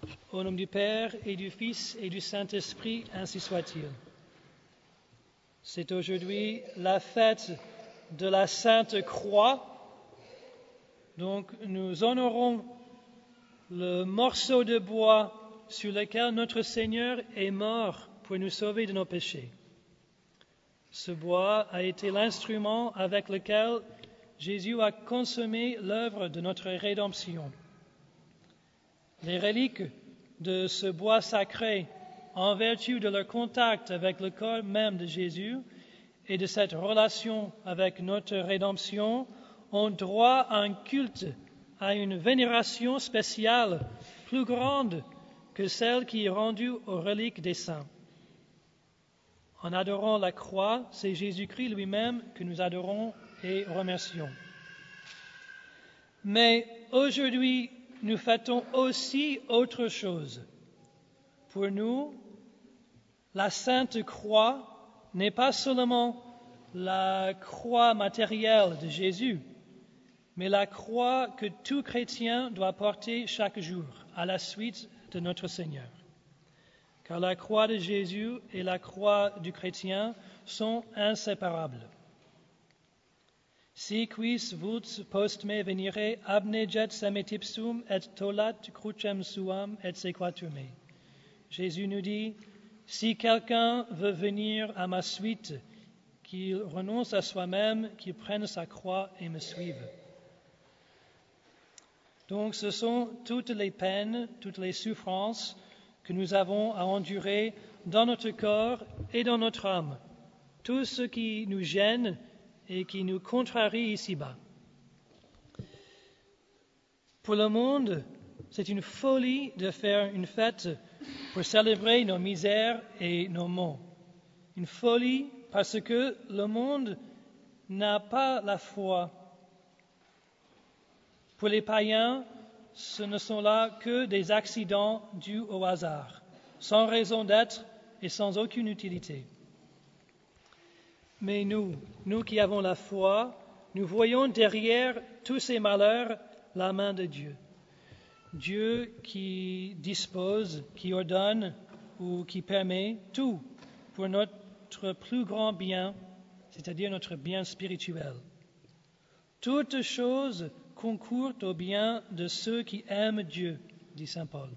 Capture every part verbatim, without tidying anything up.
Au nom du Père et du Fils et du Saint-Esprit, ainsi soit-il. C'est aujourd'hui la fête de la Sainte Croix. Donc nous honorons le morceau de bois sur lequel notre Seigneur est mort pour nous sauver de nos péchés. Ce bois a été l'instrument avec lequel Jésus a consommé l'œuvre de notre rédemption. Les reliques de ce bois sacré, en vertu de leur contact avec le corps même de Jésus et de cette relation avec notre rédemption, ont droit à un culte, à une vénération spéciale, plus grande que celle qui est rendue aux reliques des saints. En adorant la croix, c'est Jésus-Christ lui-même que nous adorons et remercions. Mais aujourd'hui, nous fêtons aussi autre chose. Pour nous, la Sainte Croix n'est pas seulement la croix matérielle de Jésus, mais la croix que tout chrétien doit porter chaque jour à la suite de notre Seigneur. Car la croix de Jésus et la croix du chrétien sont inséparables. Si quis vult post me venire abneget semet ipsum et tolat crucem suam et sequatur me. Jésus nous dit, si quelqu'un veut venir à ma suite, qu'il renonce à soi-même, qu'il prenne sa croix et me suive. Donc ce sont toutes les peines, toutes les souffrances que nous avons à endurer dans notre corps et dans notre âme, tout ce qui nous gêne et qui nous contrarie ici-bas. Pour le monde, c'est une folie de faire une fête pour célébrer nos misères et nos maux. Une folie parce que le monde n'a pas la foi. Pour les païens, ce ne sont là que des accidents dus au hasard, sans raison d'être et sans aucune utilité. Mais nous, nous qui avons la foi, nous voyons derrière tous ces malheurs la main de Dieu. Dieu qui dispose, qui ordonne ou qui permet tout pour notre plus grand bien, c'est-à-dire notre bien spirituel. Toutes choses concourent au bien de ceux qui aiment Dieu, dit saint Paul.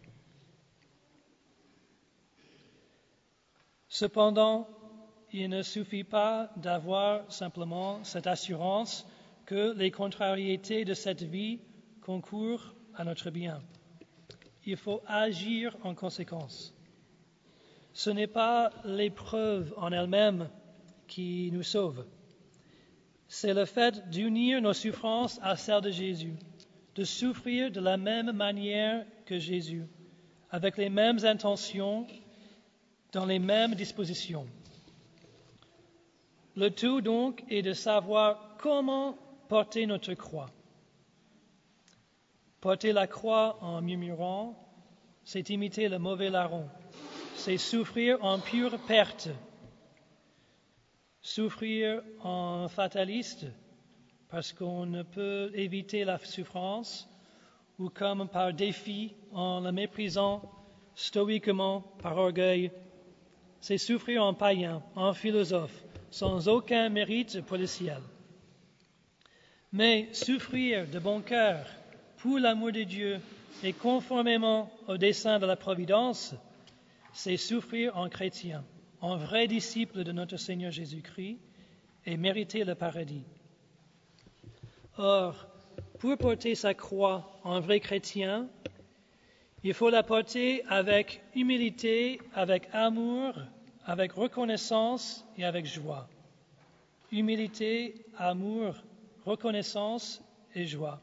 Cependant, il ne suffit pas d'avoir simplement cette assurance que les contrariétés de cette vie concourent à notre bien. Il faut agir en conséquence. Ce n'est pas l'épreuve en elle-même qui nous sauve. C'est le fait d'unir nos souffrances à celles de Jésus, de souffrir de la même manière que Jésus, avec les mêmes intentions, dans les mêmes dispositions. Le tout donc est de savoir comment porter notre croix. Porter la croix en murmurant, c'est imiter le mauvais larron, c'est souffrir en pure perte. Souffrir en fataliste, parce qu'on ne peut éviter la souffrance, ou comme par défi, en la méprisant stoïquement par orgueil, c'est souffrir en païen, en philosophe, sans aucun mérite pour le ciel. Mais souffrir de bon cœur, pour l'amour de Dieu et conformément au dessein de la Providence, c'est souffrir en chrétien, en vrai disciple de notre Seigneur Jésus-Christ et mériter le paradis. Or, pour porter sa croix en vrai chrétien, il faut la porter avec humilité, avec amour, avec reconnaissance et avec joie. Humilité, amour, reconnaissance et joie.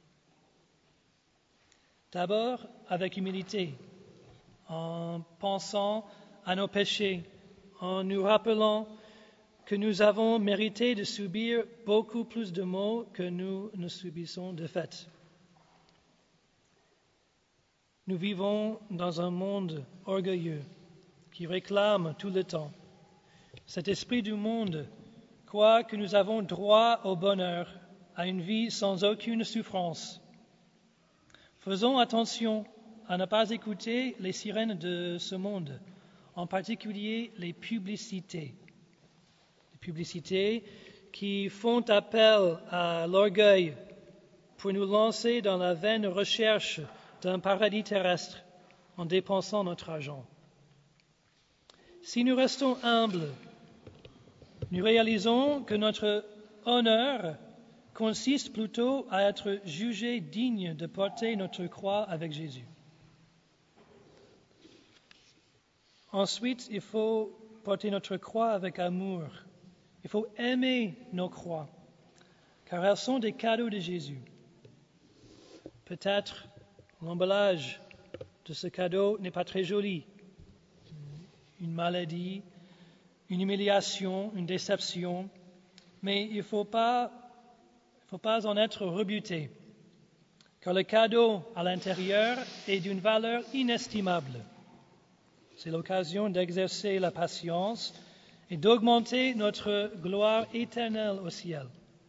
D'abord, avec humilité, en pensant à nos péchés, en nous rappelant que nous avons mérité de subir beaucoup plus de maux que nous ne subissons de fait. Nous vivons dans un monde orgueilleux qui réclame tout le temps. Cet esprit du monde croit que nous avons droit au bonheur, à une vie sans aucune souffrance. Faisons attention à ne pas écouter les sirènes de ce monde, en particulier les publicités. Les publicités qui font appel à l'orgueil pour nous lancer dans la vaine recherche d'un paradis terrestre en dépensant notre argent. Si nous restons humbles, nous réalisons que notre honneur consiste plutôt à être jugés dignes de porter notre croix avec Jésus. Ensuite, il faut porter notre croix avec amour. Il faut aimer nos croix, car elles sont des cadeaux de Jésus. Peut-être l'emballage de ce cadeau n'est pas très joli. Une maladie, une humiliation, une déception, mais il ne faut pas, il faut pas en être rebuté, car le cadeau à l'intérieur est d'une valeur inestimable. C'est l'occasion d'exercer la patience et d'augmenter notre gloire éternelle au ciel.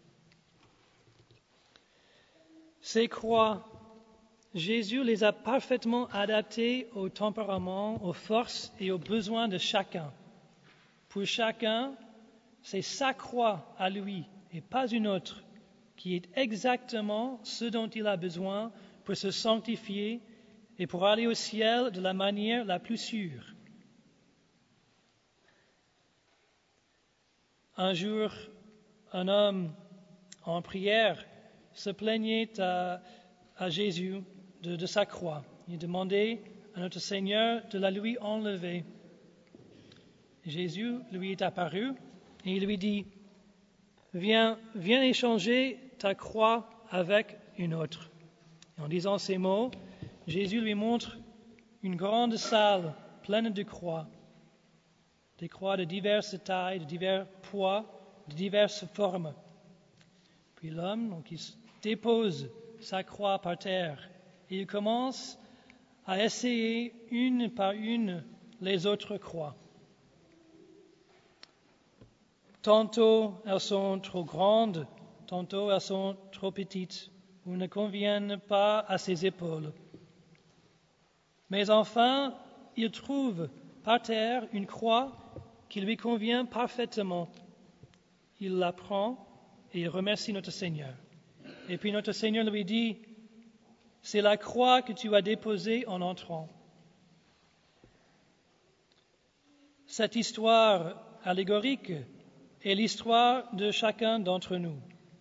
Ces croix, Jésus les a parfaitement adaptées au tempérament, aux forces et aux besoins de chacun. Pour chacun, c'est sa croix à lui et pas une autre qui est exactement ce dont il a besoin pour se sanctifier et pour aller au ciel de la manière la plus sûre. Un jour, un homme en prière se plaignait à, à Jésus de, de sa croix. Il demandait à notre Seigneur de la lui enlever. Jésus lui est apparu et il lui dit, viens, viens échanger ta croix avec une autre. Et en disant ces mots, Jésus lui montre une grande salle pleine de croix, des croix de diverses tailles, de divers poids, de diverses formes. Puis l'homme, donc, il dépose sa croix par terre et il commence à essayer une par une les autres croix. Tantôt elles sont trop grandes, tantôt elles sont trop petites ou ne conviennent pas à ses épaules. Mais enfin, il trouve par terre une croix qui lui convient parfaitement. Il la prend et il remercie notre Seigneur. Et puis notre Seigneur lui dit, c'est la croix que tu as déposée en entrant. Cette histoire allégorique est l'histoire de chacun d'entre nous.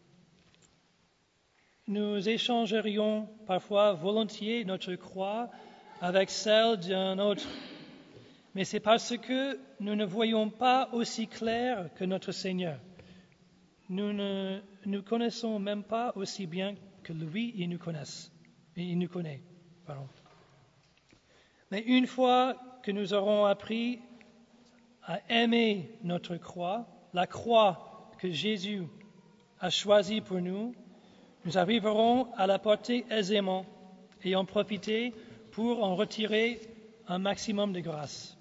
Nous échangerions parfois volontiers notre croix avec celle d'un autre, mais c'est parce que nous ne voyons pas aussi clair que notre Seigneur. Nous ne nous connaissons même pas aussi bien que lui, il nous connaisse. Il nous connaît. Pardon. Mais une fois que nous aurons appris à aimer notre croix, la croix que Jésus a choisie pour nous, nous arriverons à la porter aisément et en profiter pour en retirer un maximum de grâce.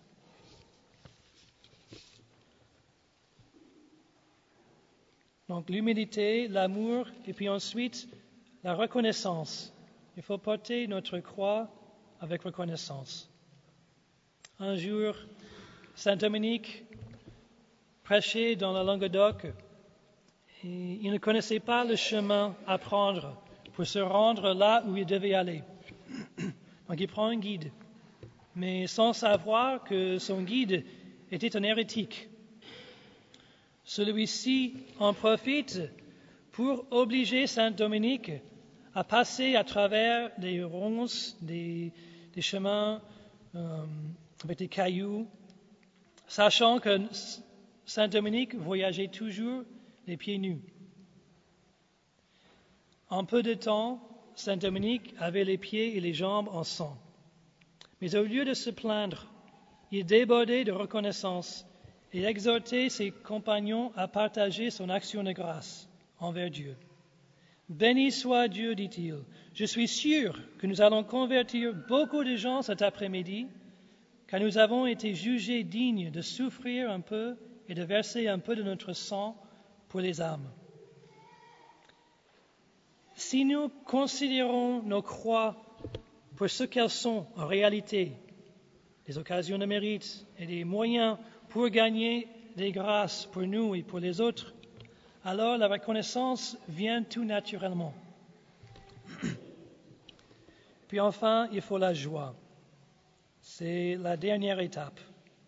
Donc l'humilité, l'amour et puis ensuite la reconnaissance. Il faut porter notre croix avec reconnaissance. Un jour, Saint Dominique prêchait dans le Languedoc et il ne connaissait pas le chemin à prendre pour se rendre là où il devait aller. Donc il prend un guide, mais sans savoir que son guide était un hérétique. Celui-ci en profite pour obliger Saint Dominique à passer à travers des ronces, des, des chemins euh, avec des cailloux, sachant que Saint Dominique voyageait toujours les pieds nus. En peu de temps, Saint Dominique avait les pieds et les jambes en sang. Mais au lieu de se plaindre, il débordait de reconnaissance et exhortait ses compagnons à partager son action de grâce envers Dieu. « Béni soit Dieu, dit-il, je suis sûr que nous allons convertir beaucoup de gens cet après-midi, car nous avons été jugés dignes de souffrir un peu et de verser un peu de notre sang pour les âmes. » Si nous considérons nos croix pour ce qu'elles sont en réalité, des occasions de mérite et des moyens pour gagner des grâces pour nous et pour les autres, alors la reconnaissance vient tout naturellement. Puis enfin, il faut la joie. C'est la dernière étape.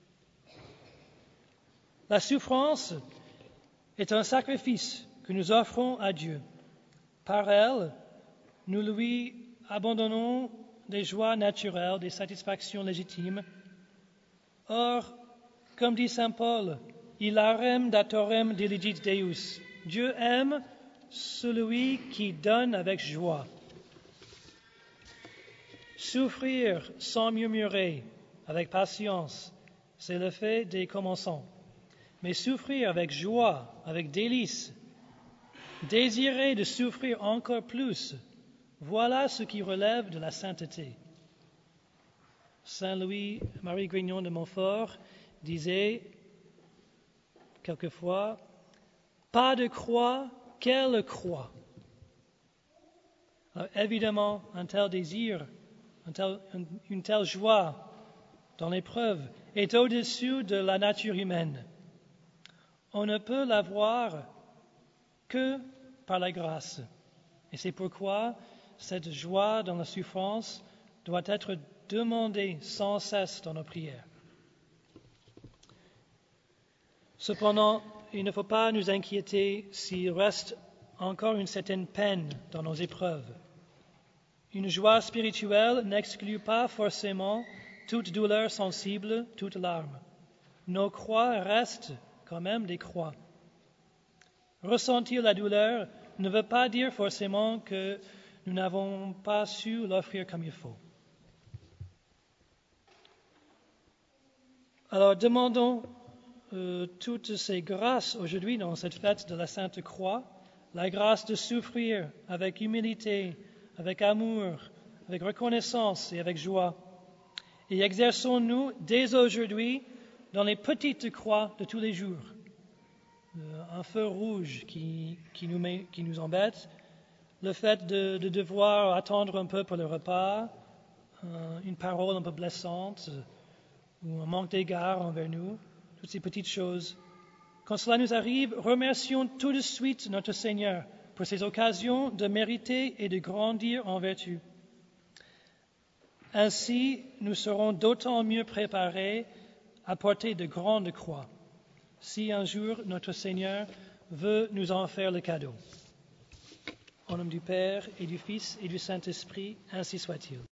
La souffrance est un sacrifice que nous offrons à Dieu. Par elle, nous lui abandonnons des joies naturelles, des satisfactions légitimes. Or, comme dit saint Paul, Ilarem datorem diligit Deus. Dieu aime celui qui donne avec joie. Souffrir sans murmurer, avec patience, c'est le fait des commençants. Mais souffrir avec joie, avec délice, désirer de souffrir encore plus, voilà ce qui relève de la sainteté. Saint Louis-Marie Grignon de Montfort disait quelquefois, « Pas de croix, quelle croix ?» Alors, évidemment, un tel désir, un tel, une telle joie dans l'épreuve est au-dessus de la nature humaine. On ne peut l'avoir que par la grâce. Et c'est pourquoi cette joie dans la souffrance doit être demandée sans cesse dans nos prières. Cependant, il ne faut pas nous inquiéter s'il reste encore une certaine peine dans nos épreuves. Une joie spirituelle n'exclut pas forcément toute douleur sensible, toute larme. Nos croix restent quand même des croix. Ressentir la douleur ne veut pas dire forcément que nous n'avons pas su l'offrir comme il faut. Alors demandons euh, toutes ces grâces aujourd'hui dans cette fête de la Sainte Croix, la grâce de souffrir avec humilité, avec amour, avec reconnaissance et avec joie. Et exerçons-nous dès aujourd'hui dans les petites croix de tous les jours. Euh, un feu rouge qui, qui, nous met, qui nous embête, le fait de, de devoir attendre un peu pour le repas, euh, une parole un peu blessante, ou un manque d'égard envers nous, toutes ces petites choses. Quand cela nous arrive, remercions tout de suite notre Seigneur pour ces occasions de mériter et de grandir en vertu. Ainsi, nous serons d'autant mieux préparés à porter de grandes croix, si un jour notre Seigneur veut nous en faire le cadeau. Au nom du Père et du Fils et du Saint-Esprit, ainsi soit-il.